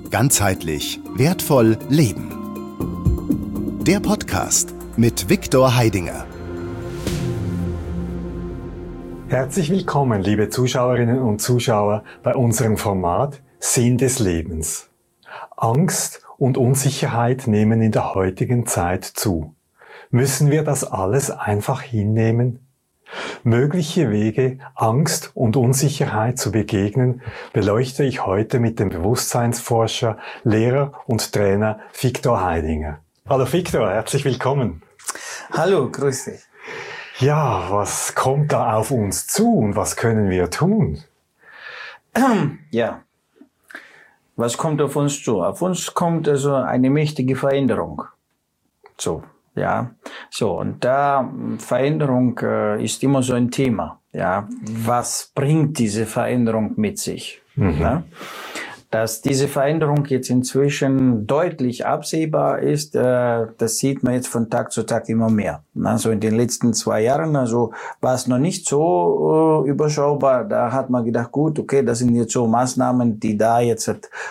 Ganzheitlich wertvoll leben. Der Podcast mit Viktor Heidinger. Herzlich willkommen, liebe Zuschauerinnen und Zuschauer, bei unserem Format Sinn des Lebens. Angst und Unsicherheit nehmen in der heutigen Zeit zu. Müssen wir das alles einfach hinnehmen? Mögliche Wege, Angst und Unsicherheit zu begegnen, beleuchte ich heute mit dem Bewusstseinsforscher, Lehrer und Trainer Viktor Heidinger. Hallo Viktor, herzlich willkommen. Hallo, grüß dich. Ja, was kommt da auf uns zu und was können wir tun? Ja, was kommt auf uns zu? Auf uns kommt also eine mächtige Veränderung. Und da Veränderung ist immer so ein Thema. Ja, was bringt diese Veränderung mit sich? Ja? Dass diese Veränderung jetzt inzwischen deutlich absehbar ist, das sieht man jetzt von Tag zu Tag immer mehr. Also in den letzten 2 Jahren, also war es noch nicht so überschaubar. Da hat man gedacht, gut, okay, das sind jetzt so Maßnahmen, die da jetzt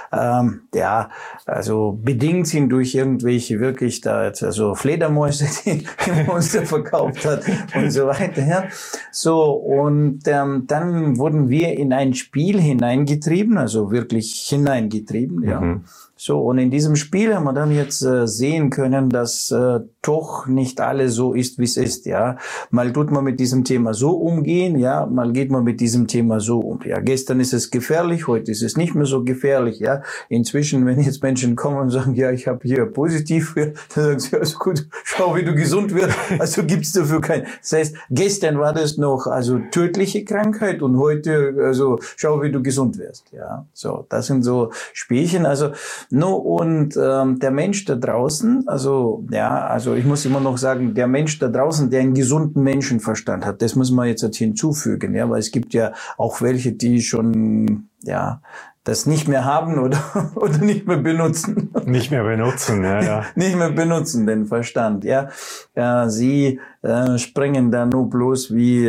bedingt sind durch irgendwelche wirklich da jetzt also Fledermäuse, die Monster verkauft hat und so weiter. Ja. So und dann wurden wir in ein Spiel hineingetrieben, also wirklich hineingetrieben, ja. So, und in diesem Spiel haben wir dann jetzt sehen können, dass doch nicht alles so ist, wie es ist, ja. Mal tut man mit diesem Thema so umgehen, ja, mal geht man mit diesem Thema so um, ja. Gestern ist es gefährlich, heute ist es nicht mehr so gefährlich, ja. Inzwischen, wenn jetzt Menschen kommen und sagen, ja, ich habe hier positiv, dann sagen sie, also gut, schau, wie du gesund wirst, also gibt's dafür kein. Das heißt, gestern war das noch, also tödliche Krankheit und heute, also schau, wie du gesund wirst, ja. So, das sind so Spielchen, also, der Mensch da draußen, also ich muss immer noch sagen, der Mensch da draußen, der einen gesunden Menschenverstand hat, das muss man jetzt hinzufügen, ja, weil es gibt ja auch welche, die schon, ja, das nicht mehr haben oder nicht mehr benutzen. Nicht mehr benutzen, ja. Nicht mehr benutzen, den Verstand, ja. Sie springen da nur bloß wie,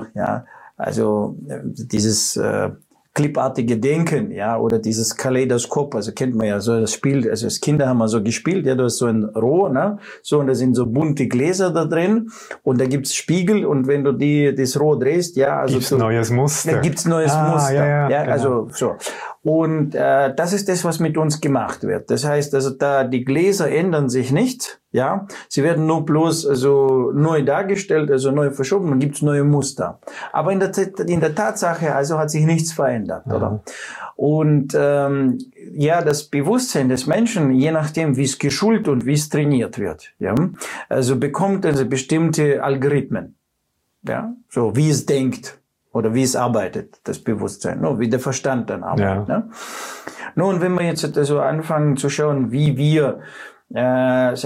dieses, clipartige Denken, ja, oder dieses Kaleidoskop, also kennt man ja so das Spiel, also als Kinder haben wir so gespielt, ja, da ist so ein Rohr, ne, so, und da sind so bunte Gläser da drin und da gibt's Spiegel und wenn du das Rohr drehst, ja, also gibt's neues Muster. Da gibt's neues Muster, ja, genau. Also so. Und das ist das, was mit uns gemacht wird. Das heißt, also da die Gläser ändern sich nicht, ja, sie werden nur bloß also neu dargestellt, also neu verschoben, dann gibt's neue Muster. Aber in der Tatsache also hat sich nichts verändert, oder? Und das Bewusstsein des Menschen, je nachdem, wie es geschult und wie es trainiert wird, ja, also bekommt also bestimmte Algorithmen, ja, so wie es denkt. Oder wie es arbeitet, das Bewusstsein, wie der Verstand dann arbeitet. Ja. Ne? Nun, wenn wir jetzt so anfangen zu schauen, wie wir, das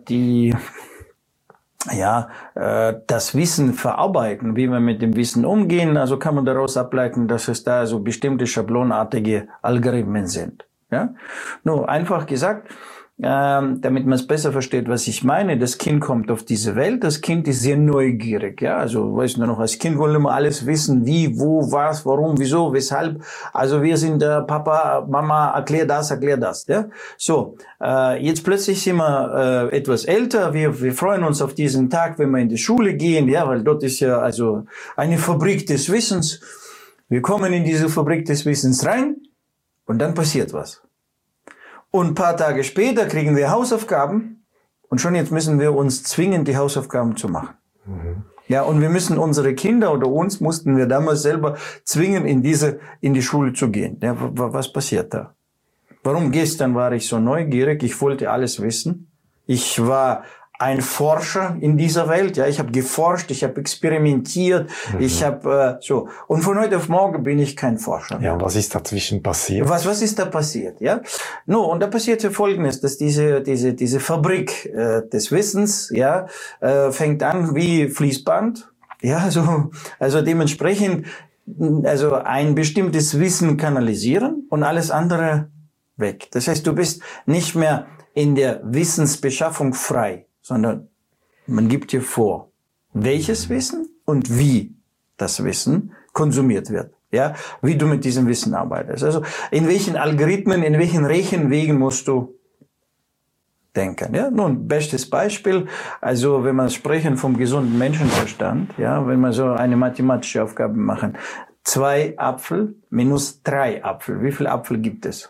Wissen verarbeiten, wie wir mit dem Wissen umgehen, also kann man daraus ableiten, dass es da so bestimmte schablonartige Algorithmen sind. Ja? Nur einfach gesagt, damit man es besser versteht, was ich meine. Das Kind kommt auf diese Welt, das Kind ist sehr neugierig, ja, also, weißt du noch, als Kind wollen wir alles wissen, wie, wo, was, warum, wieso, weshalb, also wir sind Papa, Mama, erklär das, ja, so, jetzt plötzlich sind wir etwas älter, wir freuen uns auf diesen Tag, wenn wir in die Schule gehen, ja, weil dort ist ja also eine Fabrik des Wissens, wir kommen in diese Fabrik des Wissens rein und dann passiert was. Und ein paar Tage später kriegen wir Hausaufgaben und schon jetzt müssen wir uns zwingen, die Hausaufgaben zu machen. Ja, und wir müssen unsere Kinder oder uns mussten wir damals selber zwingen, in die Schule zu gehen. Ja, was passiert da? Warum gestern war ich so neugierig? Ich wollte alles wissen. Ich war ein Forscher in dieser Welt, ja, ich habe geforscht, ich habe experimentiert, ich habe und von heute auf morgen bin ich kein Forscher mehr. Ja, und was ist dazwischen passiert? Was ist da passiert, ja? Und da passiert ja Folgendes, dass diese Fabrik des Wissens, ja, fängt an wie Fließband, ja, also dementsprechend also ein bestimmtes Wissen kanalisieren und alles andere weg. Das heißt, du bist nicht mehr in der Wissensbeschaffung frei, sondern man gibt dir vor, welches Wissen und wie das Wissen konsumiert wird. ja, wie du mit diesem Wissen arbeitest. Also in welchen Algorithmen, in welchen Rechenwegen musst du denken. Ja, nun, bestes Beispiel, also wenn wir sprechen vom gesunden Menschenverstand, ja, wenn wir so eine mathematische Aufgabe machen, 2 Apfel minus 3 Apfel, wie viel Apfel gibt es?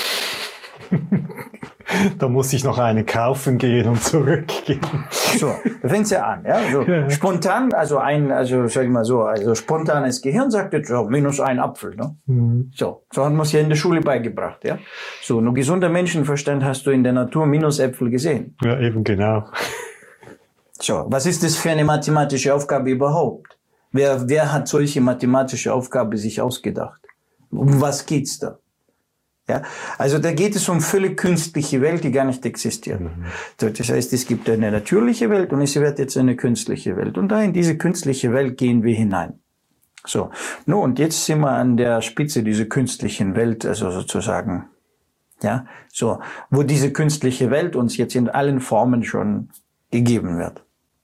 Da muss ich noch eine kaufen gehen und zurückgehen. So, da fängt's ja an, ja. So, spontan, sag ich mal so, also spontanes Gehirn sagt jetzt, so, minus 1 Apfel, ne? So haben wir es ja in der Schule beigebracht, ja. So, nur gesunder Menschenverstand hast du in der Natur Minusäpfel gesehen. Ja, eben genau. So, was ist das für eine mathematische Aufgabe überhaupt? Wer hat solche mathematische Aufgabe sich ausgedacht? Um was geht's da? Ja, also da geht es um völlig künstliche Welt, die gar nicht existiert. So, das heißt, es gibt eine natürliche Welt und es wird jetzt eine künstliche Welt. Und da in diese künstliche Welt gehen wir hinein. So, nun, und jetzt sind wir an der Spitze dieser künstlichen Welt, also sozusagen, ja, so, wo diese künstliche Welt uns jetzt in allen Formen schon gegeben wird.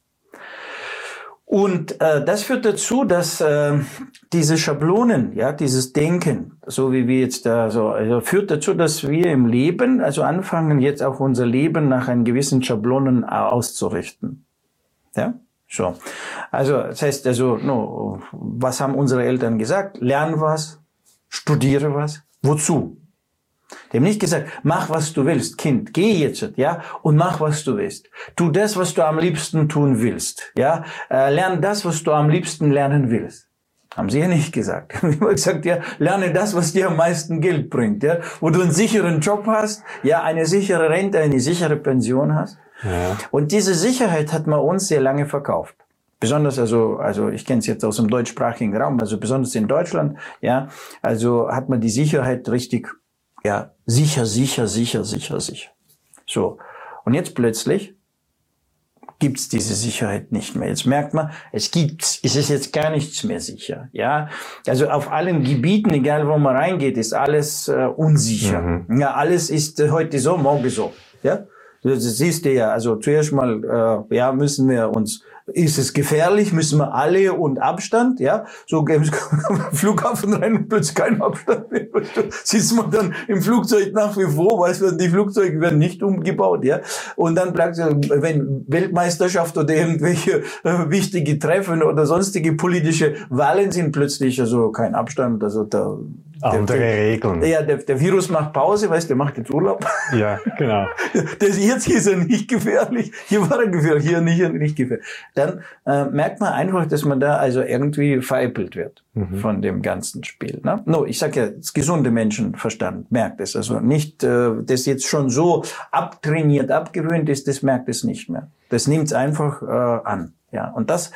Und das führt dazu, dass diese Schablonen, ja, dieses Denken, so wie wir jetzt da so, also führt dazu, dass wir im Leben, also anfangen jetzt auch unser Leben nach einen gewissen Schablonen auszurichten. Ja, so. Also das heißt, also, no, was haben unsere Eltern gesagt? Lern was, studiere was, wozu? Die haben nicht gesagt, mach was du willst, Kind, geh jetzt, ja, und mach was du willst. Tu das, was du am liebsten tun willst, ja, lern das, was du am liebsten lernen willst. Haben sie ja nicht gesagt. Ich habe gesagt, ja, lerne das, was dir am meisten Geld bringt, ja, wo du einen sicheren Job hast, ja, eine sichere Rente, eine sichere Pension hast. Ja. Und diese Sicherheit hat man uns sehr lange verkauft. Besonders, also ich kenne es jetzt aus dem deutschsprachigen Raum, also besonders in Deutschland, ja, also hat man die Sicherheit richtig, ja, sicher. So. Und jetzt plötzlich gibt's diese Sicherheit nicht mehr. Jetzt merkt man, es ist jetzt gar nichts mehr sicher, ja. Also auf allen Gebieten, egal wo man reingeht, ist alles unsicher. Ja, alles ist heute so, morgen so, ja. Das siehst du ja, also zuerst mal, ja, müssen wir uns, ist es gefährlich, müssen wir alle und Abstand, ja, so Flughafen rein und plötzlich kein Abstand mehr, sitzt man dann im Flugzeug nach wie vor, die Flugzeuge werden nicht umgebaut, ja, und dann bleibt wenn Weltmeisterschaft oder irgendwelche wichtige Treffen oder sonstige politische Wahlen sind, plötzlich also kein Abstand, also andere Regeln. Ja, der Virus macht Pause, weißt du, der macht jetzt Urlaub. Ja, genau. Jetzt ist er nicht gefährlich, hier war er gefährlich, hier nicht gefährlich. Dann merkt man einfach, dass man da also irgendwie veräppelt wird von dem ganzen Spiel. Ne? No, ich sag ja, das gesunde Menschenverstand merkt es. Also nicht, das jetzt schon so abtrainiert, abgewöhnt ist, das merkt es nicht mehr. Das nimmt es einfach an. Ja, und das,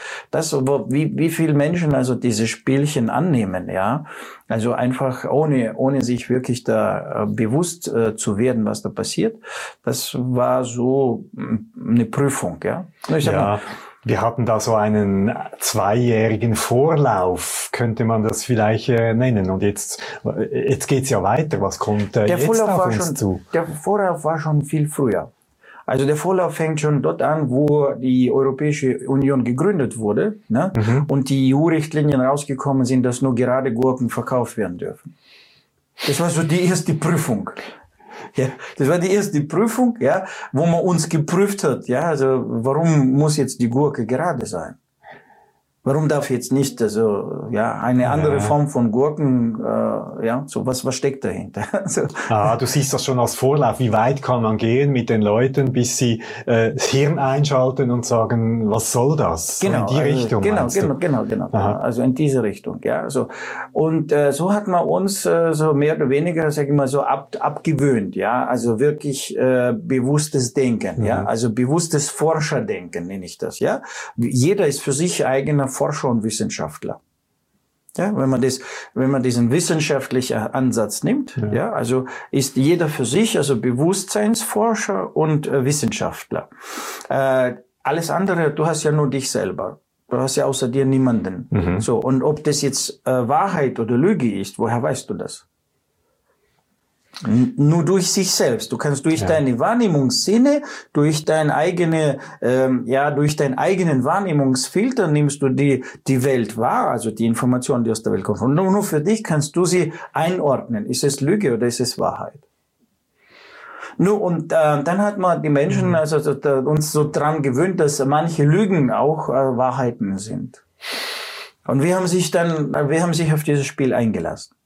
wie viele Menschen also diese Spielchen annehmen, ja, also einfach ohne sich wirklich da bewusst zu werden, was da passiert, das war so eine Prüfung, ja. Ich sag mal, wir hatten da so einen 2-jährigen Vorlauf, könnte man das vielleicht nennen. Und jetzt geht's ja weiter. Was kommt jetzt auf uns zu? Der Vorlauf war schon viel früher. Also der Vorlauf fängt schon dort an, wo die Europäische Union gegründet wurde, ne? Und die EU-Richtlinien rausgekommen sind, dass nur gerade Gurken verkauft werden dürfen. Das war so die erste Prüfung. Ja, das war die erste Prüfung, ja, wo man uns geprüft hat, ja, also warum muss jetzt die Gurke gerade sein? Warum darf jetzt nicht, also, ja, eine andere Form von Gurken, ja, so was steckt dahinter? Also, du siehst das schon als Vorlauf. Wie weit kann man gehen mit den Leuten, bis sie das Hirn einschalten und sagen, was soll das? Genau, so in die Richtung. Genau. Also in diese Richtung, ja. So. Und so hat man uns so mehr oder weniger, sag ich mal, so abgewöhnt, ja. Also wirklich bewusstes Denken, ja. Also bewusstes Forscherdenken nenne ich das, ja. Jeder ist für sich eigener Forscher und Wissenschaftler. Ja, wenn man diesen wissenschaftlichen Ansatz nimmt, ja, also ist jeder für sich, also Bewusstseinsforscher und Wissenschaftler. Alles andere, du hast ja nur dich selber. Du hast ja außer dir niemanden. So. Und ob das jetzt Wahrheit oder Lüge ist, woher weißt du das? Nur durch sich selbst. Du kannst durch deine Wahrnehmungssinne, durch deinen eigenen Wahrnehmungsfilter nimmst du die Welt wahr, also die Informationen, die aus der Welt kommen. Und nur für dich kannst du sie einordnen. Ist es Lüge oder ist es Wahrheit? Und dann hat man die Menschen uns so dran gewöhnt, dass manche Lügen auch Wahrheiten sind. Und wir haben sich auf dieses Spiel eingelassen.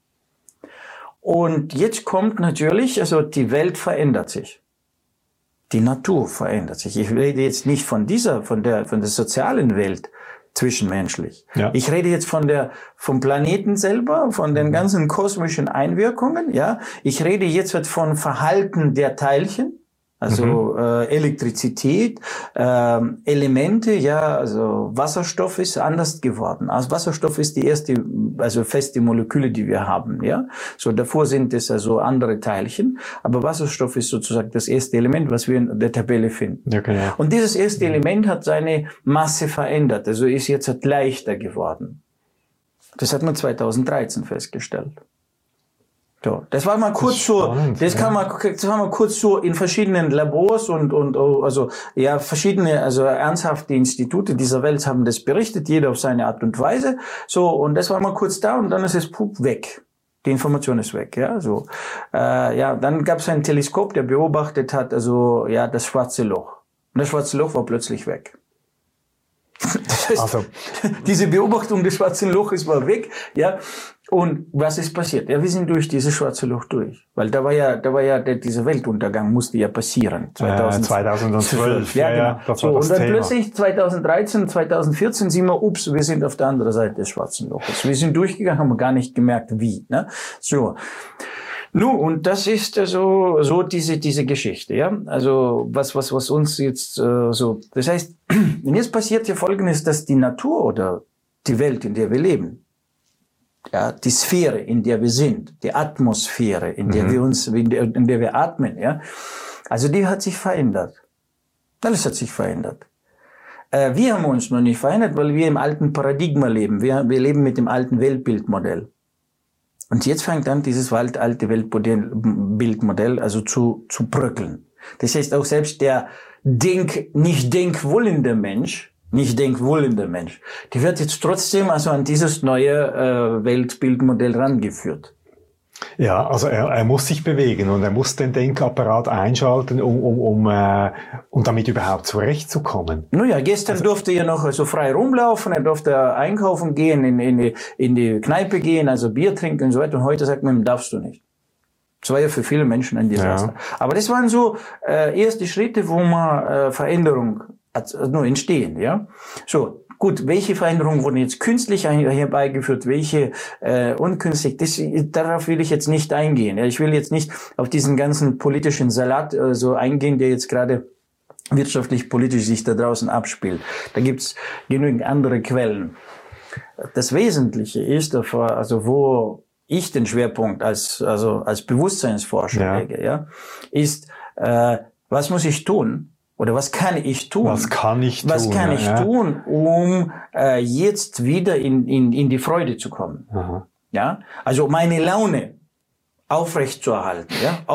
Und jetzt kommt natürlich, also die Welt verändert sich. Die Natur verändert sich. Ich rede jetzt nicht von der sozialen Welt zwischenmenschlich. Ja. Ich rede jetzt vom Planeten selber, von den ganzen kosmischen Einwirkungen, ja. Ich rede jetzt von Verhalten der Teilchen. Also Elektrizität, Elemente, ja, also Wasserstoff ist anders geworden. Also Wasserstoff ist die erste, also feste Moleküle, die wir haben, ja. So davor sind es also andere Teilchen, aber Wasserstoff ist sozusagen das erste Element, was wir in der Tabelle finden. Ja, genau. Und dieses erste Element hat seine Masse verändert, also ist jetzt leichter geworden. Das hat man 2013 festgestellt. So, das war mal kurz so, das war mal kurz so in verschiedenen Labors und also ja verschiedene ernsthafte Institute dieser Welt haben das berichtet, jeder auf seine Art und Weise. So, und das war mal kurz da und dann ist es weg. Die Information ist weg, ja, so. Dann gab es ein Teleskop, der beobachtet hat, das schwarze Loch. Und das schwarze Loch war plötzlich weg. Das heißt, diese Beobachtung des schwarzen Loches war weg, ja. Und was ist passiert? Ja, wir sind durch dieses schwarze Loch durch. Weil da war ja dieser Weltuntergang musste ja passieren. 2012. Ja, genau. Das war das Thema. Plötzlich 2013, 2014 sind wir sind auf der anderen Seite des schwarzen Loches. Wir sind durchgegangen, haben gar nicht gemerkt, wie, ne? So. Und das ist so diese Geschichte, ja. Also, was uns jetzt, das heißt, jetzt passiert ja Folgendes, dass die Natur oder die Welt, in der wir leben, ja, die Sphäre, in der wir sind, die Atmosphäre, in der wir atmen, ja. Also, die hat sich verändert. Alles hat sich verändert. Wir haben uns noch nicht verändert, weil wir im alten Paradigma leben. Wir leben mit dem alten Weltbildmodell. Und jetzt fängt an, dieses alte Weltbildmodell also zu bröckeln. Das heißt auch selbst der nicht denkwollende Mensch, die wird jetzt trotzdem also an dieses neue Weltbildmodell rangeführt. Ja, also er muss sich bewegen und er muss den Denkapparat einschalten, um damit überhaupt zurechtzukommen. Gestern durfte er noch so frei rumlaufen, er durfte einkaufen gehen, in die Kneipe gehen, also Bier trinken und so weiter. Und heute sagt man, darfst du nicht. Das war ja für viele Menschen ein Desaster. Ja. Aber das waren so erste Schritte, wo man Veränderung entstehen, ja. So. Gut, welche Veränderungen wurden jetzt künstlich herbeigeführt, welche unkünstlich, darauf will ich jetzt nicht eingehen. Ja, ich will jetzt nicht auf diesen ganzen politischen Salat so eingehen, der jetzt gerade wirtschaftlich, politisch sich da draußen abspielt. Da gibt's genügend andere Quellen. Das Wesentliche ist, wo ich den Schwerpunkt als Bewusstseinsforscher lege, ja, ist, was muss ich tun? Oder was kann ich tun? Was kann ich tun, um jetzt wieder in die Freude zu kommen? Aha. Ja, also meine Laune aufrechtzuerhalten,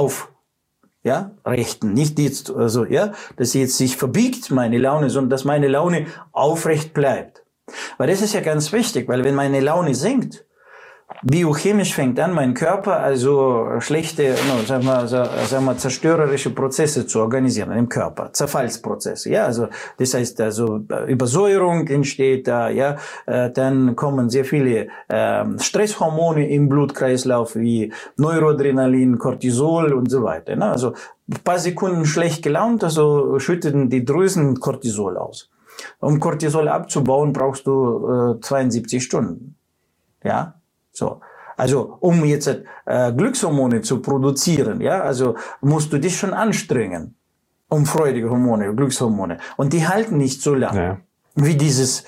rechten, nicht jetzt dass sie jetzt sich verbiegt meine Laune, sondern dass meine Laune aufrecht bleibt. Weil das ist ja ganz wichtig, weil wenn meine Laune sinkt, biochemisch fängt an, mein Körper also schlechte, zerstörerische Prozesse zu organisieren im Körper, Zerfallsprozesse. Ja, also das heißt Übersäuerung entsteht da, ja, dann kommen sehr viele Stresshormone im Blutkreislauf wie Neuroadrenalin, Cortisol und so weiter. Ne? Also ein paar Sekunden schlecht gelaunt, also schütten die Drüsen Cortisol aus. Um Cortisol abzubauen, brauchst du 72 Stunden. Ja. So. Also, um jetzt Glückshormone zu produzieren, ja, also musst du dich schon anstrengen, um freudige Hormone, Glückshormone. Und die halten nicht so lange. Ja. Wie dieses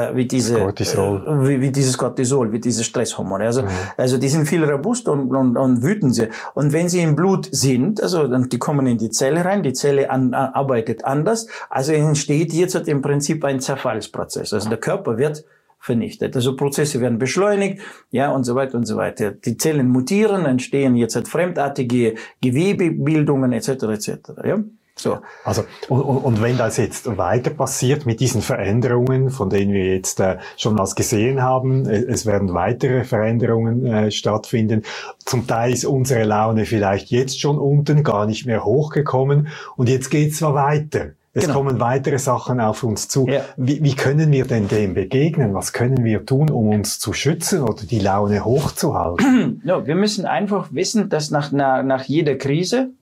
Cortisol, wie diese Stresshormone. Also die sind viel robuster und wütend sie. Und wenn sie im Blut sind, also dann die kommen in die Zelle rein, die Zelle arbeitet anders. Also entsteht jetzt im Prinzip ein Zerfallsprozess. Also der Körper wird vernichtet. Also Prozesse werden beschleunigt, ja, und so weiter und so weiter. Die Zellen mutieren, entstehen jetzt halt fremdartige Gewebebildungen etc. etc. Ja. So. Also, und wenn das jetzt weiter passiert mit diesen Veränderungen, von denen wir jetzt schon was gesehen haben, es werden weitere Veränderungen stattfinden. Zum Teil ist unsere Laune vielleicht jetzt schon unten, gar nicht mehr hochgekommen, und jetzt geht's zwar weiter. Es kommen weitere Sachen auf uns zu. Ja. Wie können wir denn dem begegnen? Was können wir tun, um uns zu schützen oder die Laune hochzuhalten? Ja, wir müssen einfach wissen, dass nach jede Krise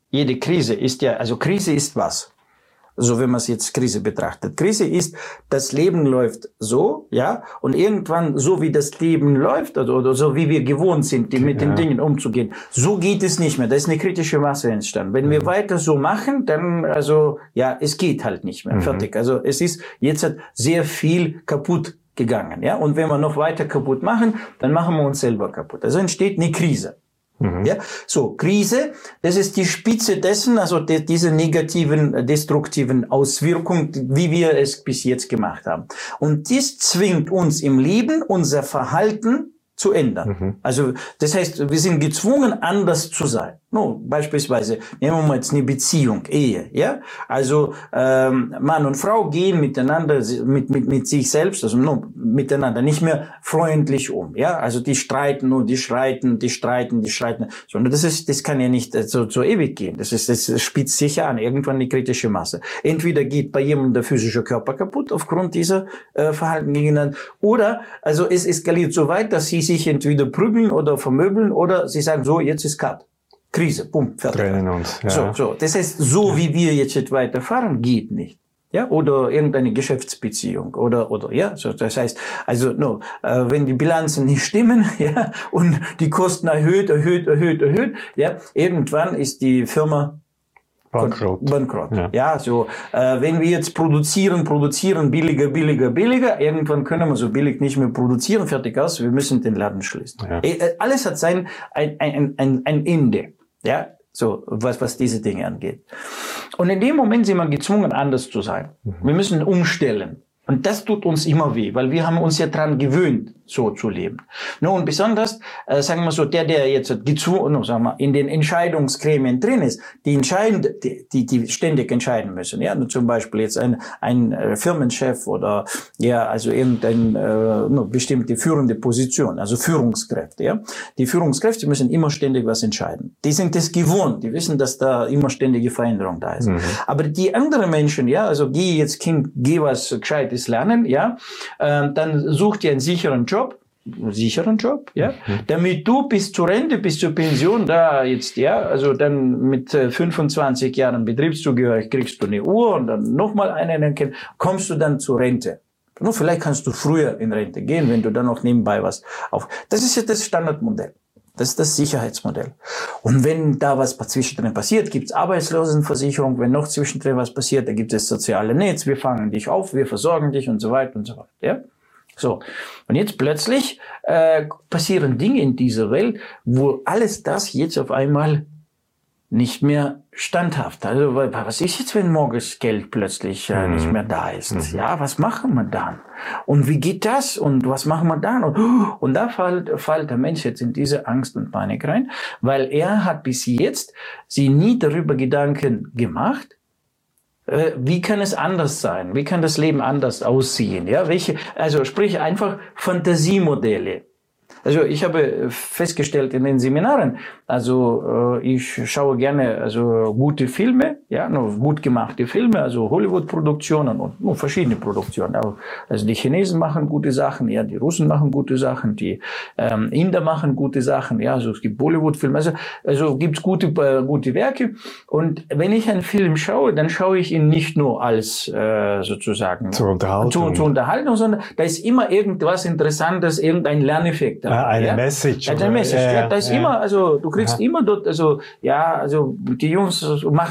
ist ja, also Krise ist was? So, wenn man es jetzt Krise betrachtet. Krise ist, das Leben läuft so, ja, und irgendwann, so wie das Leben läuft, oder so wie wir gewohnt sind, mit den Dingen umzugehen, so geht es nicht mehr. Da ist eine kritische Masse entstanden. Wenn wir weiter so machen, dann, also, ja, es geht halt nicht mehr. Fertig. Also, es ist jetzt halt sehr viel kaputt gegangen, ja. Und wenn wir noch weiter kaputt machen, dann machen wir uns selber kaputt. Also entsteht eine Krise. Ja, so, Krise, das ist die Spitze dessen, also diese negativen, destruktiven Auswirkungen, wie wir es bis jetzt gemacht haben. Und dies zwingt uns im Leben, unser Verhalten zu ändern. Also, das heißt, wir sind gezwungen, anders zu sein. No, beispielsweise, nehmen wir mal jetzt eine Beziehung, Ehe, ja? Also, Mann und Frau gehen miteinander, mit sich selbst, also, miteinander nicht mehr freundlich um, ja? Also, die streiten und die streiten. Sondern das kann ja nicht so ewig gehen. Das spitzt sich an, irgendwann eine kritische Masse. Entweder geht bei jemandem der physische Körper kaputt aufgrund dieser Verhalten gegeneinander, oder, also, es eskaliert so weit, dass sie sich entweder prügeln oder vermöbeln, oder sie sagen so, jetzt ist Cut. Krise, bumm, fertig. Trennen uns, ja. So. Das heißt, so wie wir jetzt weiterfahren, geht nicht. Ja, oder irgendeine Geschäftsbeziehung, oder, ja, so, das heißt, also, wenn die Bilanzen nicht stimmen, ja, und die Kosten erhöht, ja, irgendwann ist die Firma Bankrott. Ja, so, wenn wir jetzt produzieren, billiger, irgendwann können wir so billig nicht mehr produzieren, fertig aus, wir müssen den Laden schließen. Ja. Alles hat ein Ende, ja, so, was diese Dinge angeht. Und in dem Moment sind wir gezwungen, anders zu sein. Wir müssen umstellen. Und das tut uns immer weh, weil wir haben uns ja dran gewöhnt, so zu leben. Und besonders, sagen wir so, der jetzt gezwungen, sagen wir, in den Entscheidungsgremien drin ist, die ständig entscheiden müssen. Ja, zum Beispiel jetzt ein Firmenchef oder, ja, also irgendeine bestimmte führende Position, also Führungskräfte, ja. Die Führungskräfte müssen immer ständig was entscheiden. Die sind das gewohnt, die wissen, dass da immer ständige Veränderung da ist. Aber die anderen Menschen, ja, also geh was Gescheites lernen, ja, dann such dir einen sicheren Job, ja, damit du bis zur Rente, bis zur Pension da jetzt, ja, also dann mit 25 Jahren Betriebszugehörigkeit kriegst du eine Uhr und dann nochmal eine, dann kommst du dann zur Rente. Vielleicht kannst du früher in Rente gehen, wenn du dann noch nebenbei was auf. Das ist ja das Standardmodell. Das ist das Sicherheitsmodell. Und wenn da was zwischendrin passiert, gibt's Arbeitslosenversicherung. Wenn noch zwischendrin was passiert, da gibt es soziale Netz. Wir fangen dich auf, wir versorgen dich und so weiter und so weiter. Ja? So. Und jetzt plötzlich passieren Dinge in dieser Welt, wo alles das jetzt auf einmal nicht mehr standhaft. Also was ist jetzt, wenn morgens Geld plötzlich nicht mehr da ist? Ja, was machen wir dann? Und wie geht das? Und was machen wir dann? Und da fällt der Mensch jetzt in diese Angst und Panik rein, weil er hat bis jetzt sich nie darüber Gedanken gemacht, wie kann es anders sein? Wie kann das Leben anders aussehen? Ja, also sprich einfach Fantasiemodelle. Also ich habe festgestellt in den Seminaren, also ich schaue gerne also gute Filme, ja, gut gemachte Filme, also Hollywood-Produktionen und verschiedene Produktionen. Also die Chinesen machen gute Sachen, ja, die Russen machen gute Sachen, die Inder machen gute Sachen, ja, also es gibt Bollywood-Filme, also gibt's gute Werke. Und wenn ich einen Film schaue, dann schaue ich ihn nicht nur als sozusagen zur Unterhaltung, sondern da ist immer irgendwas Interessantes, irgendein Lerneffekt. Eine Message. Eine Message. Ja, da ist immer, also du kriegst immer dort, also ja, also die Jungs machen sich schon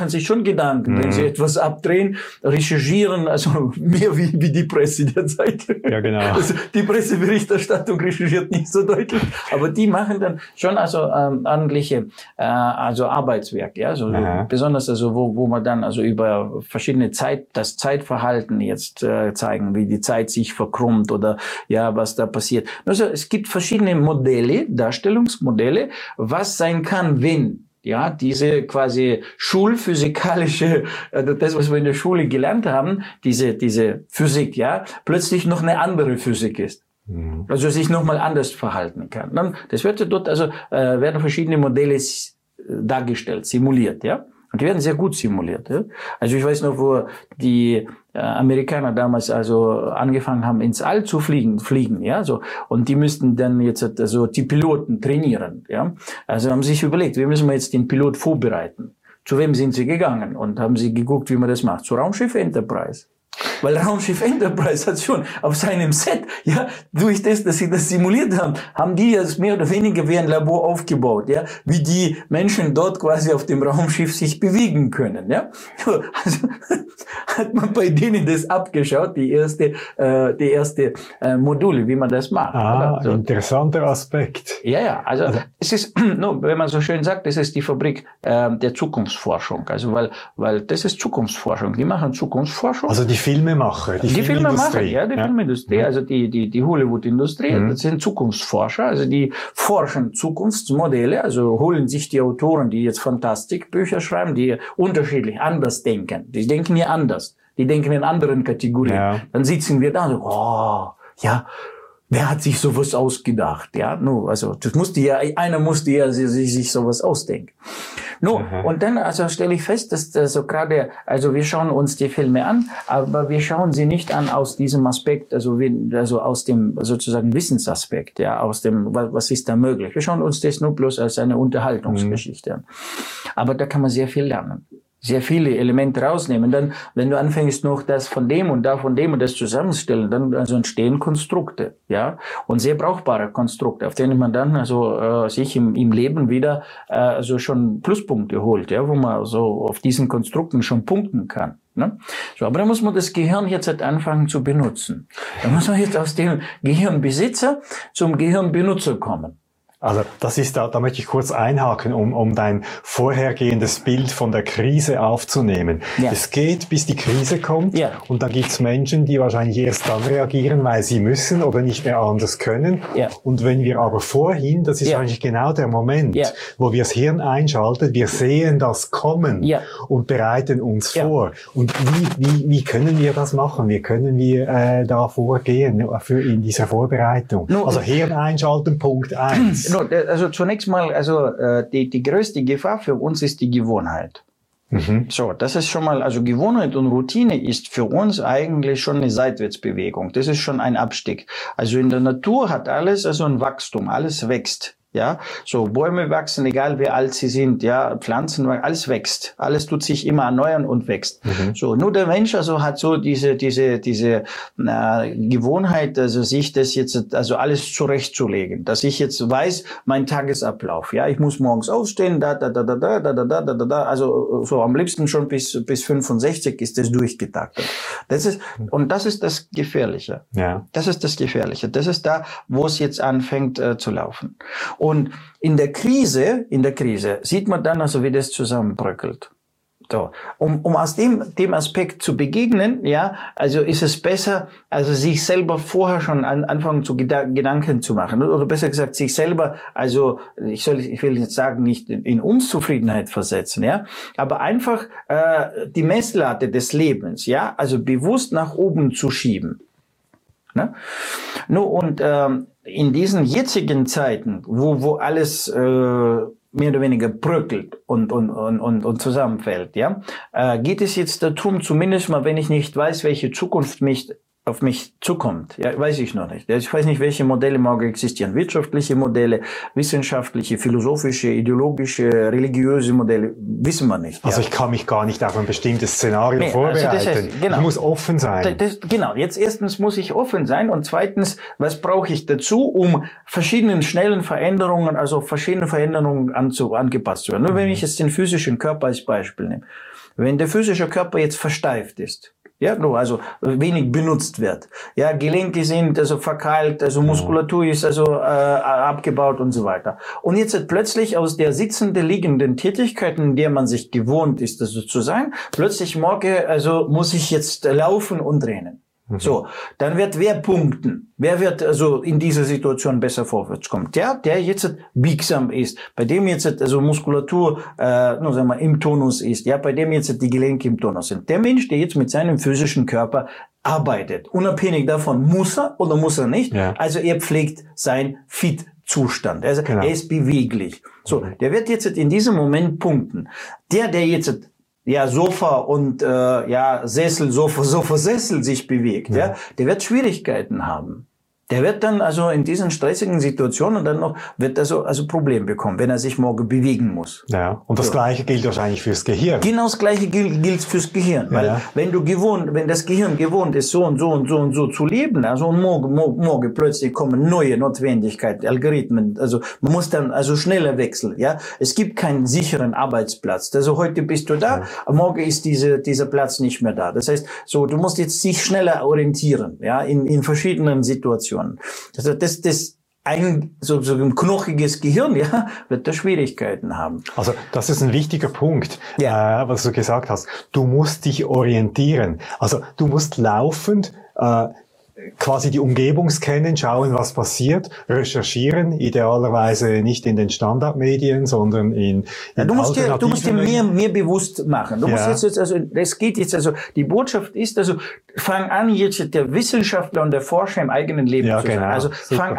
Gedanken, wenn sie etwas abdrehen, recherchieren, also mehr wie die Presse derzeit. Ja, genau. Also die Presseberichterstattung recherchiert nicht so deutlich, aber die machen dann schon also ordentliche also Arbeitswerk, ja, so besonders also wo man dann also über verschiedene das Zeitverhalten jetzt zeigen, wie die Zeit sich verkrümmt oder ja, was da passiert. Also es gibt verschiedene Modelle, Darstellungsmodelle, was sein kann, wenn ja, diese quasi schulphysikalische, das, was wir in der Schule gelernt haben, diese Physik, ja, plötzlich noch eine andere Physik ist. Also sich nochmal anders verhalten kann. Dann, das wird dort, also werden verschiedene Modelle dargestellt, simuliert, ja. Und die werden sehr gut simuliert. Ja? Also ich weiß noch, wo die Amerikaner damals also angefangen haben, ins All zu fliegen, ja, so. Und die müssten dann jetzt also die Piloten trainieren, ja. Also haben sie sich überlegt, wie müssen wir jetzt den Pilot vorbereiten? Zu wem sind sie gegangen? Und haben sie geguckt, wie man das macht? Zu Raumschiff Enterprise. Weil Raumschiff Enterprise hat schon auf seinem Set, ja, durch das, dass sie das simuliert haben, haben die das mehr oder weniger wie ein Labor aufgebaut, ja, wie die Menschen dort quasi auf dem Raumschiff sich bewegen können, ja. Also hat man bei denen das abgeschaut, die erste Module, wie man das macht. So. Interessanter Aspekt. Ja, also es ist, no, wenn man so schön sagt, das ist die Fabrik der Zukunftsforschung, also weil das ist Zukunftsforschung, die machen Zukunftsforschung. Also die Filmemacher, die Filmemacher, ja, die Filmindustrie, also die Hollywood-Industrie, das sind Zukunftsforscher, also die forschen Zukunftsmodelle, also holen sich die Autoren, die jetzt Fantastikbücher schreiben, die unterschiedlich anders denken. Die denken ja anders. Die denken in anderen Kategorien. Ja. Dann sitzen wir da und so, oh, ja, wer hat sich sowas ausgedacht? Ja, no, also einer musste ja sich sowas ausdenken. No, und dann also stelle ich fest, dass also gerade, also wir schauen uns die Filme an, aber wir schauen sie nicht an aus diesem Aspekt, also aus dem sozusagen Wissensaspekt, ja, aus dem was ist da möglich. Wir schauen uns das nur bloß als eine Unterhaltungsgeschichte an. Aber da kann man sehr viel lernen. Sehr viele Elemente rausnehmen. Dann, wenn du anfängst noch das von dem und da von dem und das zusammenstellen, dann also entstehen Konstrukte, ja, und sehr brauchbare Konstrukte, auf denen man dann also sich im Leben wieder also schon Pluspunkte holt, ja, wo man so auf diesen Konstrukten schon punkten kann. Ne? So, aber da muss man das Gehirn jetzt halt anfangen zu benutzen. Da muss man jetzt aus dem Gehirnbesitzer zum Gehirnbenutzer kommen. Also das ist da möchte ich kurz einhaken, um dein vorhergehendes Bild von der Krise aufzunehmen. Ja. Es geht, bis die Krise kommt, ja. Und dann gibt's Menschen, die wahrscheinlich erst dann reagieren, weil sie müssen oder nicht mehr anders können. Ja. Und wenn wir aber vorhin, das ist eigentlich genau der Moment, wo wir das Hirn einschalten, wir sehen das kommen und bereiten uns vor. Und wie können wir das machen? Wie können wir da vorgehen in dieser Vorbereitung? Also Hirn einschalten, Punkt 1. Also zunächst mal, also die größte Gefahr für uns ist die Gewohnheit. So, das ist schon mal, also Gewohnheit und Routine ist für uns eigentlich schon eine Seitwärtsbewegung. Das ist schon ein Abstieg. Also in der Natur hat alles also ein Wachstum, alles wächst. Ja, so Bäume wachsen, egal wie alt sie sind, ja, Pflanzen, alles wächst, alles tut sich immer erneuern und wächst. So, nur der Mensch also hat so diese Gewohnheit, also sich das jetzt also alles zurechtzulegen, dass ich jetzt weiß, mein Tagesablauf, ja, ich muss morgens aufstehen, also so am liebsten schon bis 65 ist das durchgetaktet. Das ist das Gefährliche. Ja. Das ist das Gefährliche. Das ist da, wo es jetzt anfängt zu laufen. Und in der Krise sieht man dann also, wie das zusammenbröckelt. So. Um aus dem Aspekt zu begegnen, ja, also ist es besser, also sich selber vorher schon anfangen zu Gedanken zu machen. Oder besser gesagt, sich selber, also, ich will jetzt sagen, nicht in Unzufriedenheit versetzen, ja, aber einfach, die Messlatte des Lebens, ja, also bewusst nach oben zu schieben. Ne? Nur und, in diesen jetzigen Zeiten, wo alles mehr oder weniger bröckelt und zusammenfällt, ja, geht es jetzt darum, zumindest mal, wenn ich nicht weiß, welche Zukunft auf mich zukommt, ja, weiß ich noch nicht. Ich weiß nicht, welche Modelle morgen existieren. Wirtschaftliche Modelle, wissenschaftliche, philosophische, ideologische, religiöse Modelle, wissen wir nicht. Also ich kann mich gar nicht auf ein bestimmtes Szenario vorbereiten. Also das heißt, genau, ich muss offen sein. Genau. Jetzt erstens muss ich offen sein und zweitens, was brauche ich dazu, um verschiedene Veränderungen angepasst zu werden. Nur wenn ich jetzt den physischen Körper als Beispiel nehme. wenn der physische Körper jetzt versteift ist, ja, also wenig benutzt wird, ja, Gelenke sind also verkeilt, also Muskulatur ist also abgebaut und so weiter. Und jetzt plötzlich aus der liegenden Tätigkeit, in der man sich gewohnt ist, also zu sein, plötzlich morgen, also muss ich jetzt laufen und rennen. So, dann wird wer punkten? Wer wird also in dieser Situation besser vorwärts kommen? Der jetzt biegsam ist, bei dem jetzt also Muskulatur, sagen wir mal, im Tonus ist, ja, bei dem jetzt die Gelenke im Tonus sind. Der Mensch, der jetzt mit seinem physischen Körper arbeitet, unabhängig davon, muss er oder muss er nicht. Ja. Also er pflegt sein Fit-Zustand. Also er ist beweglich. So, der wird jetzt in diesem Moment punkten. Der jetzt Sofa und Sessel, Sofa, Sessel sich bewegt, ja, der wird Schwierigkeiten haben. Der wird dann also in diesen stressigen Situationen dann noch, wird also Probleme bekommen, wenn er sich morgen bewegen muss. Ja, und das Gleiche gilt wahrscheinlich fürs Gehirn. Genau das Gleiche gilt fürs Gehirn. Weil wenn das Gehirn gewohnt ist, so und so und so und so zu leben, also und morgen plötzlich kommen neue Notwendigkeiten, Algorithmen, also man muss dann also schneller wechseln, ja. Es gibt keinen sicheren Arbeitsplatz. Also heute bist du da, morgen ist dieser Platz nicht mehr da. Das heißt, so, du musst jetzt sich schneller orientieren, ja, in verschiedenen Situationen. Also ein knochiges Gehirn, ja, wird da Schwierigkeiten haben. Also das ist ein wichtiger Punkt, was du gesagt hast. Du musst dich orientieren. Also du musst laufend quasi die Umgebung scannen, schauen, was passiert, recherchieren, idealerweise nicht in den Standardmedien, sondern in du musst dir mehr bewusst machen. Du musst jetzt also, es geht jetzt also, die Botschaft ist also, fang an jetzt der Wissenschaftler und der Forscher im eigenen Leben zu sein. Also fang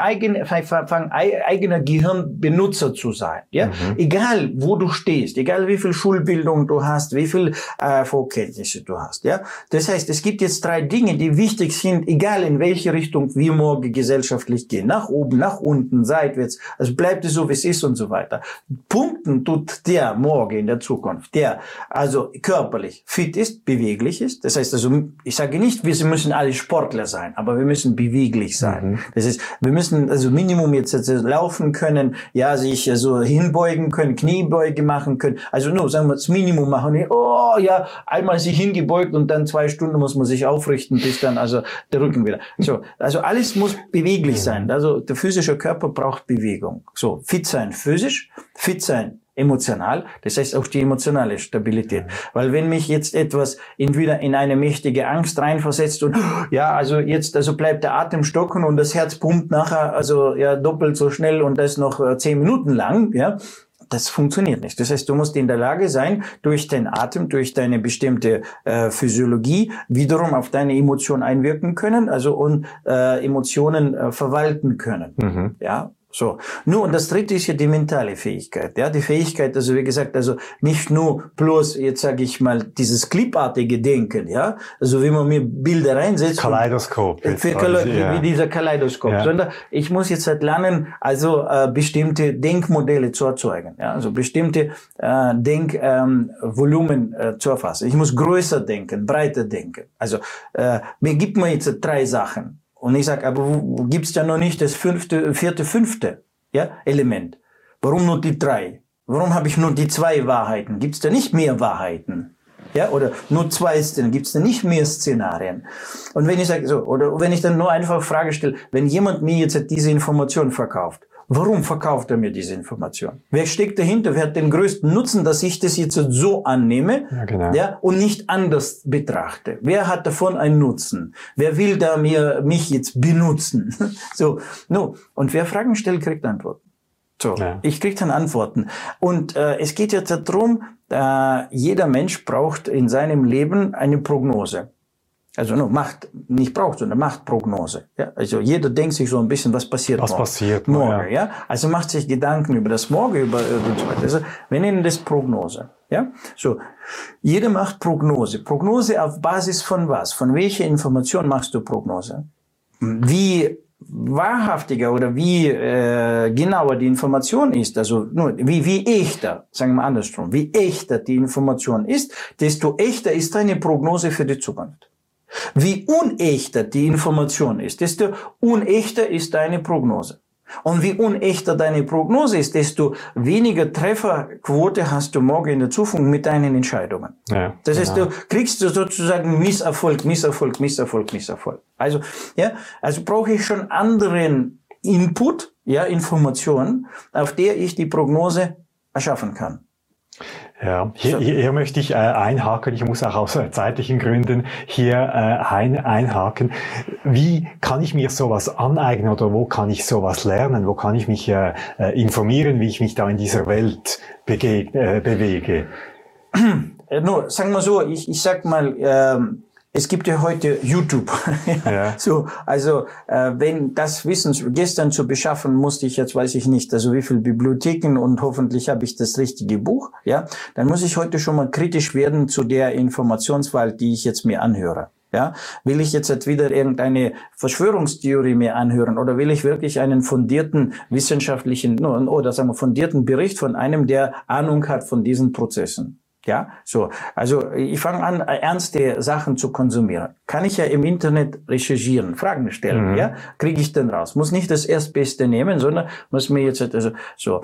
eigener Gehirnbenutzer zu sein. Ja, egal wo du stehst, egal wie viel Schulbildung du hast, wie viel Vorkenntnisse du hast. Ja, das heißt, es gibt jetzt 3 Dinge, die wichtig sind, egal in welche Richtung wir morgen gesellschaftlich gehen. Nach oben, nach unten, seitwärts. Also bleibt es so, wie es ist und so weiter. Punkten tut der morgen in der Zukunft, der also körperlich fit ist, beweglich ist. Das heißt also, ich sage nicht, wir müssen alle Sportler sein, aber wir müssen beweglich sein. Das heißt, wir müssen also Minimum jetzt laufen können, ja, sich also hinbeugen können, Kniebeuge machen können. Also nur, sagen wir, das Minimum machen. Einmal sich hingebeugt und dann 2 Stunden muss man sich aufrichten, bis dann also der Rücken wieder. So, also alles muss beweglich sein. Also der physische Körper braucht Bewegung. So, fit sein physisch, fit sein emotional, das heißt auch die emotionale Stabilität. Weil wenn mich jetzt etwas entweder in eine mächtige Angst reinversetzt und also bleibt der Atem stocken und das Herz pumpt nachher also doppelt so schnell und das noch 10 Minuten lang, ja, das funktioniert nicht. Das heißt, du musst in der Lage sein, durch deinen Atem, durch deine bestimmte Physiologie wiederum auf deine Emotionen einwirken können, also und Emotionen verwalten können. Ja. So. Nur, und das dritte ist ja die mentale Fähigkeit. Ja, die Fähigkeit, also wie gesagt, also nicht nur bloß, jetzt sage ich mal, dieses clipartige Denken, ja, also wie man mir Bilder reinsetzt. Kaleidoskop. Wie dieser Kaleidoskop. Sondern ich muss jetzt halt lernen, also bestimmte Denkmodelle zu erzeugen, ja, also bestimmte Denkvolumen zu erfassen. Ich muss größer denken, breiter denken. Also mir gibt man jetzt 3 Sachen. Und ich sage, aber wo gibt's ja noch nicht das 5., 4., 5. Element? Warum nur die 3? Warum habe ich nur die 2 Wahrheiten? Gibt's da nicht mehr Wahrheiten? Ja, oder nur 2 Szenarien? Gibt's da nicht mehr Szenarien? Und wenn ich sage so, oder wenn ich dann nur einfach Frage stelle, wenn jemand mir jetzt diese Information verkauft, warum verkauft er mir diese Information? Wer steckt dahinter? Wer hat den größten Nutzen, dass ich das jetzt so annehme, und nicht anders betrachte? Wer hat davon einen Nutzen? Wer will da mich jetzt benutzen? So, und wer Fragen stellt, kriegt Antworten. So, ich krieg dann Antworten. Und es geht jetzt darum, jeder Mensch braucht in seinem Leben eine Prognose. Also macht Prognose. Ja? Also jeder denkt sich so ein bisschen, was passiert morgen. Ja? Also macht sich Gedanken über das Morgen, über und so weiter. Also wir nennen das Prognose. Ja? So, jeder macht Prognose. Prognose auf Basis von was? Von welcher Information machst du Prognose? Wie wahrhaftiger oder wie genauer die Information ist, also nur wie echter, sagen wir andersrum, wie echter die Information ist, desto echter ist deine Prognose für die Zukunft. Wie unechter die Information ist, desto unechter ist deine Prognose. Und wie unechter deine Prognose ist, desto weniger Trefferquote hast du morgen in der Zukunft mit deinen Entscheidungen. Ja, das heißt, du kriegst sozusagen Misserfolg. Also brauche ich schon anderen Input, Informationen, auf der ich die Prognose erschaffen kann. Ja, hier möchte ich einhaken. Ich muss auch aus zeitlichen Gründen hier einhaken. Wie kann ich mir sowas aneignen oder wo kann ich sowas lernen? Wo kann ich mich informieren, wie ich mich da in dieser Welt bewege? Nur, sagen wir so, ich sag mal, es gibt ja heute YouTube. Ja. So, also wenn das Wissen gestern zu beschaffen, musste ich jetzt, weiß ich nicht, also wie viele Bibliotheken und hoffentlich habe ich das richtige Buch. Ja, dann muss ich heute schon mal kritisch werden zu der Informationswahl, die ich jetzt mir anhöre. Ja, will ich jetzt wieder irgendeine Verschwörungstheorie mir anhören oder will ich wirklich einen fundierten wissenschaftlichen oder sagen wir fundierten Bericht von einem, der Ahnung hat von diesen Prozessen? Ja, so. Also, ich fange an, ernste Sachen zu konsumieren. Kann ich ja im Internet recherchieren, Fragen stellen, ja? Kriege ich denn raus? Muss nicht das Erstbeste nehmen, sondern muss mir jetzt, also, so.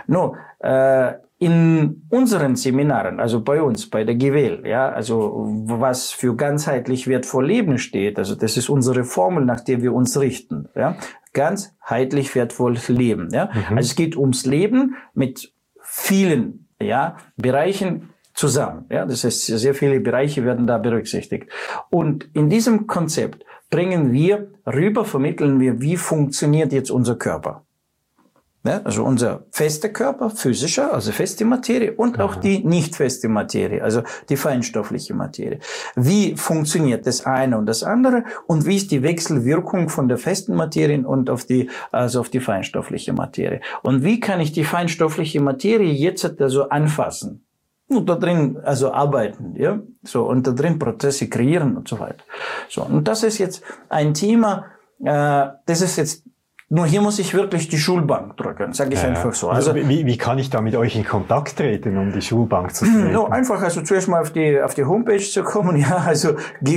In unseren Seminaren, also bei uns, bei der GWL, ja, also, was für ganzheitlich wertvoll Leben steht, also, das ist unsere Formel, nach der wir uns richten, ja? Ganzheitlich wertvoll Leben, ja? Also, es geht ums Leben mit vielen, Bereichen, zusammen. Ja, das heißt, sehr viele Bereiche werden da berücksichtigt. Und in diesem Konzept vermitteln wir, wie funktioniert jetzt unser Körper. Ja, also unser fester Körper, physischer, also feste Materie und auch die nicht feste Materie, also die feinstoffliche Materie. Wie funktioniert das eine und das andere und wie ist die Wechselwirkung von der festen Materie und auf die feinstoffliche Materie? Und wie kann ich die feinstoffliche Materie jetzt also anfassen? Und da drin, also arbeiten, ja, so, und da drin Prozesse kreieren und so weiter. So, und das ist jetzt ein Thema, das ist jetzt, nur hier muss ich wirklich die Schulbank drücken, sage ich einfach so. Also wie kann ich da mit euch in Kontakt treten, um die Schulbank zu treten? No, einfach, also zuerst mal auf die Homepage zu kommen, also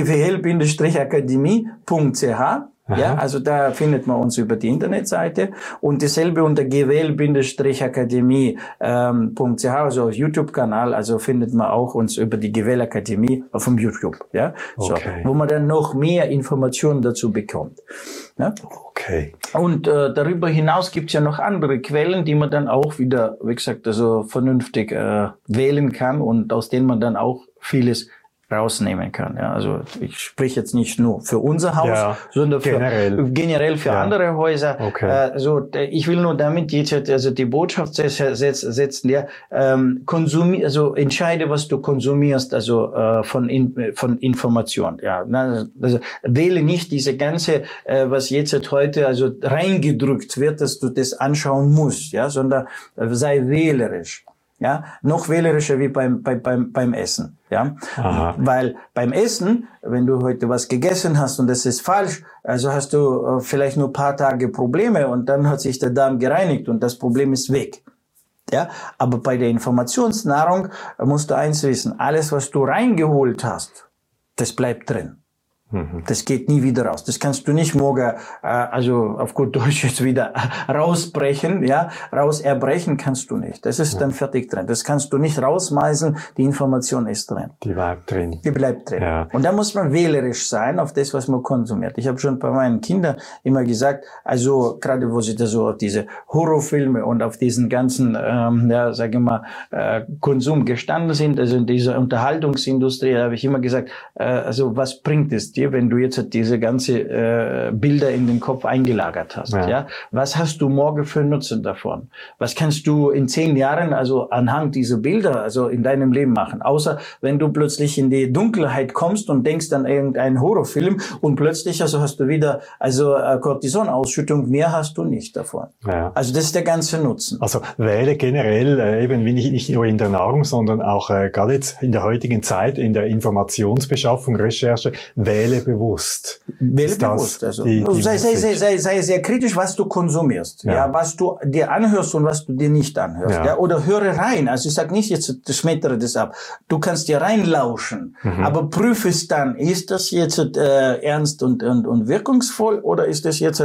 gwl-akademie.ch. Ja, also da findet man uns über die Internetseite und dasselbe unter gwl-akademie.ch, also YouTube-Kanal, also findet man auch uns über die GWL Akademie auf dem YouTube, ja, so, wo man dann noch mehr Informationen dazu bekommt. Ja? Okay. Und darüber hinaus gibt's ja noch andere Quellen, die man dann auch wieder, wie gesagt, also vernünftig wählen kann und aus denen man dann auch vieles rausnehmen kann. Ja, also ich spreche jetzt nicht nur für unser Haus, sondern generell für andere Häuser. Okay. Also ich will nur damit jetzt also die Botschaft setzen, also entscheide, was du konsumierst, also von Information. Ja, also wähle nicht diese ganze, was jetzt heute also reingedrückt wird, dass du das anschauen musst, ja, sondern sei wählerisch. Ja, noch wählerischer wie beim Essen, ja. Aha. Weil beim Essen, wenn du heute was gegessen hast und das ist falsch, also hast du vielleicht nur ein paar Tage Probleme und dann hat sich der Darm gereinigt und das Problem ist weg. Ja, aber bei der Informationsnahrung musst du eins wissen, alles was du reingeholt hast, das bleibt drin. Das geht nie wieder raus. Das kannst du nicht morgen, also auf gut Deutsch jetzt wieder rausbrechen, ja, rauserbrechen kannst du nicht. Das ist dann fertig drin. Das kannst du nicht rausmeißen. Die Information ist drin. Die bleibt drin. Die bleibt drin. Ja. Und da muss man wählerisch sein auf das, was man konsumiert. Ich habe schon bei meinen Kindern immer gesagt, also gerade wo sie da so auf diese Horrorfilme und auf diesen ganzen, sage ich mal, Konsum gestanden sind, also in dieser Unterhaltungsindustrie, da habe ich immer gesagt, also was bringt es dir, wenn du jetzt diese ganze Bilder in den Kopf eingelagert hast, ja? Was hast du morgen für Nutzen davon? Was kannst du in 10 Jahren, also anhand dieser Bilder, also in deinem Leben machen? Außer wenn du plötzlich in die Dunkelheit kommst und denkst an irgendeinen Horrorfilm und plötzlich, also hast du wieder, also Cortisonausschüttung, mehr hast du nicht davon. Ja. Also das ist der ganze Nutzen. Also wähle generell eben nicht nur in der Nahrung, sondern auch gerade jetzt in der heutigen Zeit in der Informationsbeschaffung, Recherche, wähle wähle bewusst. Wähle bewusst. Also, sei sehr kritisch, was du konsumierst. Ja. Was du dir anhörst und was du dir nicht anhörst. Ja. Oder höre rein. Also ich sage nicht jetzt, schmettere das ab. Du kannst dir reinlauschen. Aber prüfe es dann. Ist das jetzt ernst und wirkungsvoll oder ist das jetzt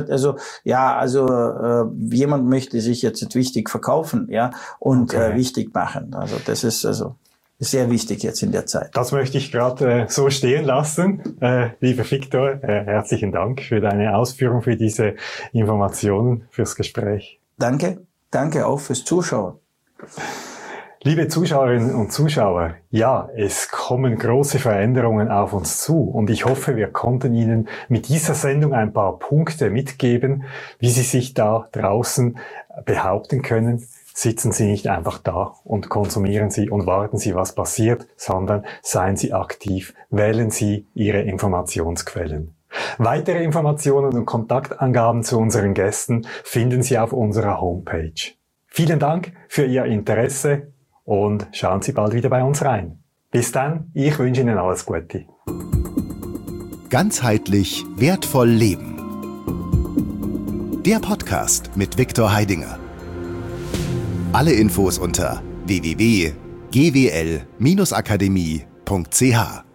jemand möchte sich jetzt wichtig verkaufen, ja, und wichtig machen. Also das ist sehr wichtig jetzt in der Zeit. Das möchte ich gerade so stehen lassen. Lieber Viktor, herzlichen Dank für deine Ausführung, für diese Informationen, fürs Gespräch. Danke auch fürs Zuschauen. Liebe Zuschauerinnen und Zuschauer, ja, es kommen große Veränderungen auf uns zu und ich hoffe, wir konnten Ihnen mit dieser Sendung ein paar Punkte mitgeben, wie Sie sich da draußen behaupten können. Sitzen Sie nicht einfach da und konsumieren Sie und warten Sie, was passiert, sondern seien Sie aktiv, wählen Sie Ihre Informationsquellen. Weitere Informationen und Kontaktangaben zu unseren Gästen finden Sie auf unserer Homepage. Vielen Dank für Ihr Interesse und schauen Sie bald wieder bei uns rein. Bis dann, ich wünsche Ihnen alles Gute. Ganzheitlich wertvoll leben. Der Podcast mit Viktor Heidinger. Alle Infos unter www.gwl-akademie.ch